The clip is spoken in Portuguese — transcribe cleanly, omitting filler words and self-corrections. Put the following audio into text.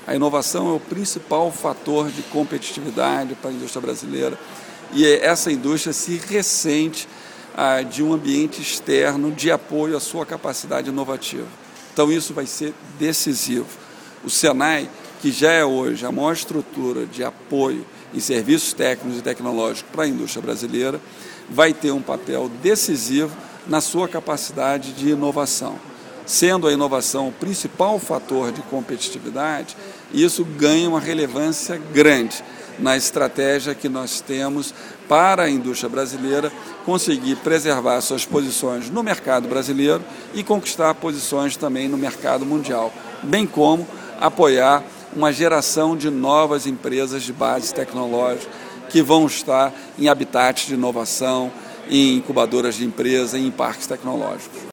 A inovação é o principal fator de competitividade para a indústria brasileira e essa indústria se ressente de um ambiente externo de apoio à sua capacidade inovativa. Então isso vai ser decisivo. O Senai, que já é hoje a maior estrutura de apoio em serviços técnicos e tecnológicos para a indústria brasileira, vai ter um papel decisivo na sua capacidade de inovação. Sendo a inovação o principal fator de competitividade, isso ganha uma relevância grande na estratégia que nós temos para a indústria brasileira conseguir preservar suas posições no mercado brasileiro e conquistar posições também no mercado mundial, bem como apoiar uma geração de novas empresas de base tecnológica que vão estar em habitats de inovação, em incubadoras de empresa e em parques tecnológicos.